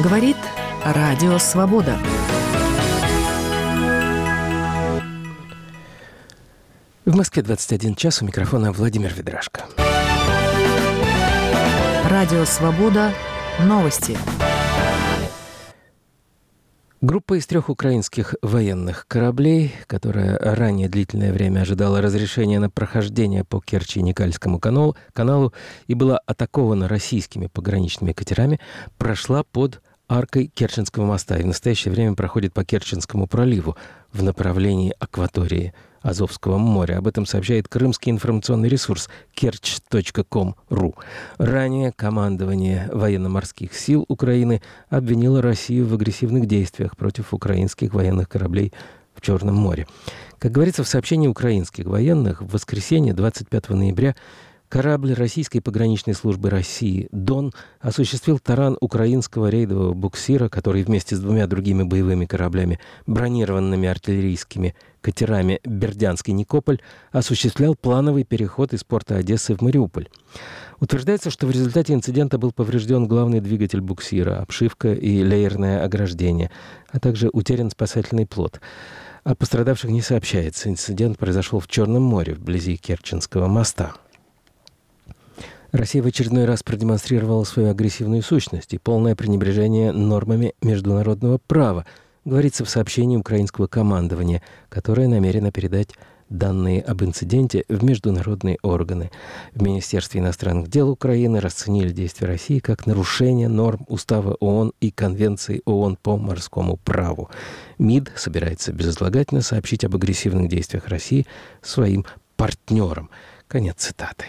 Говорит Радио Свобода. В Москве 21 час, у микрофона Владимир Ведрашко. Радио Свобода. Новости. Группа из 3 украинских военных кораблей, которая ранее длительное время ожидала разрешения на прохождение по Керчи-Никольскому каналу и была атакована российскими пограничными катерами, прошла под аркой Керченского моста и в настоящее время проходит по Керченскому проливу в направлении акватории Азовского моря. Об этом сообщает крымский информационный ресурс kerch.com.ru. Ранее командование военно-морских сил Украины обвинило Россию в агрессивных действиях против украинских военных кораблей в Черном море. Как говорится в сообщении украинских военных, в воскресенье 25 ноября корабль российской пограничной службы России «Дон» осуществил таран украинского рейдового буксира, который вместе с 2 другими боевыми кораблями, бронированными артиллерийскими катерами «Бердянский Никополь», осуществлял плановый переход из порта Одессы в Мариуполь. Утверждается, что в результате инцидента был поврежден главный двигатель буксира, обшивка и леерное ограждение, а также утерян спасательный плот. О пострадавших не сообщается. Инцидент произошел в Черном море, вблизи Керченского моста. Россия в очередной раз продемонстрировала свою агрессивную сущность и полное пренебрежение нормами международного права, говорится в сообщении украинского командования, которое намерено передать данные об инциденте в международные органы. В Министерстве иностранных дел Украины расценили действия России как нарушение норм Устава ООН и Конвенции ООН по морскому праву. МИД собирается безотлагательно сообщить об агрессивных действиях России своим партнерам. Конец цитаты.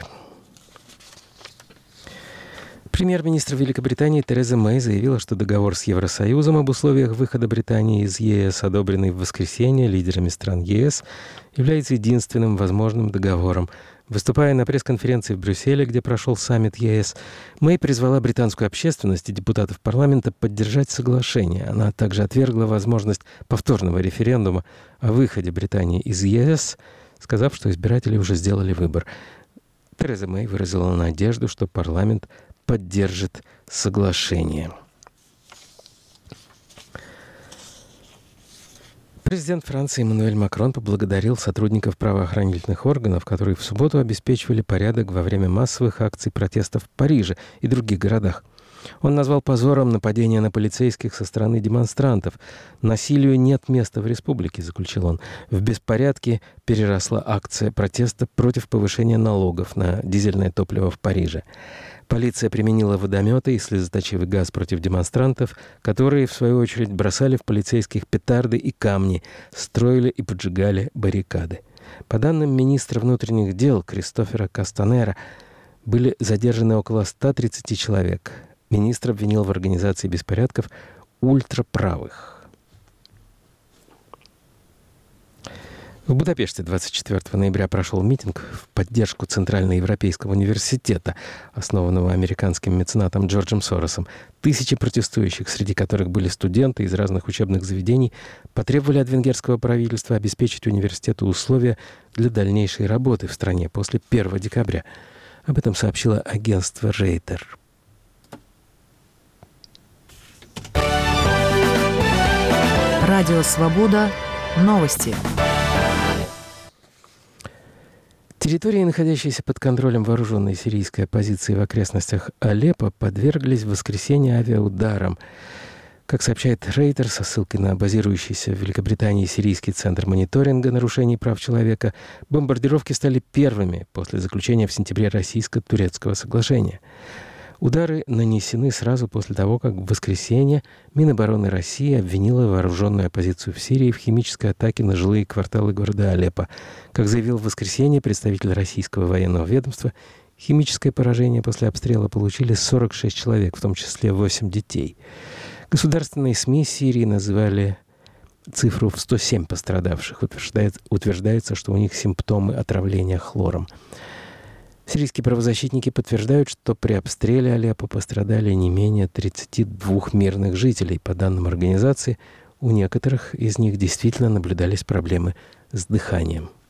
Премьер-министр Великобритании Тереза Мэй заявила, что договор с Евросоюзом об условиях выхода Британии из ЕС, одобренный в воскресенье лидерами стран ЕС, является единственным возможным договором. Выступая на пресс-конференции в Брюсселе, где прошел саммит ЕС, Мэй призвала британскую общественность и депутатов парламента поддержать соглашение. Она также отвергла возможность повторного референдума о выходе Британии из ЕС, сказав, что избиратели уже сделали выбор. Тереза Мэй выразила надежду, что парламент поддержит соглашение. Президент Франции Эммануэль Макрон поблагодарил сотрудников правоохранительных органов, которые в субботу обеспечивали порядок во время массовых акций протестов в Париже и других городах. Он назвал позором нападения на полицейских со стороны демонстрантов. «Насилию нет места в республике», — заключил он. «В беспорядке переросла акция протеста против повышения налогов на дизельное топливо в Париже. Полиция применила водометы и слезоточивый газ против демонстрантов, которые, в свою очередь, бросали в полицейских петарды и камни, строили и поджигали баррикады. По данным министра внутренних дел Кристофера Кастанера, были задержаны около 130 человек. Министр обвинил в организации беспорядков ультраправых. В Будапеште 24 ноября прошел митинг в поддержку Центральноевропейского университета, основанного американским меценатом Джорджем Соросом. Тысячи протестующих, среди которых были студенты из разных учебных заведений, потребовали от венгерского правительства обеспечить университету условия для дальнейшей работы в стране после 1 декабря. Об этом сообщило агентство Reuters. Радио Свобода. Новости. Территории, находящиеся под контролем вооруженной сирийской оппозиции в окрестностях Алеппо, подверглись в воскресенье авиаударам. Как сообщает Reuters со ссылкой на базирующийся в Великобритании сирийский центр мониторинга нарушений прав человека, бомбардировки стали первыми после заключения в сентябре российско-турецкого соглашения. Удары нанесены сразу после того, как в воскресенье Минобороны России обвинила вооруженную оппозицию в Сирии в химической атаке на жилые кварталы города Алеппо. Как заявил в воскресенье представитель российского военного ведомства, химическое поражение после обстрела получили 46 человек, в том числе 8 детей. Государственные СМИ Сирии назвали цифру в 107 пострадавших. Утверждается, что у них симптомы отравления хлором. Сирийские правозащитники подтверждают, что при обстреле Алеппо пострадали не менее 32 мирных жителей. По данным организации, у некоторых из них действительно наблюдались проблемы с дыханием.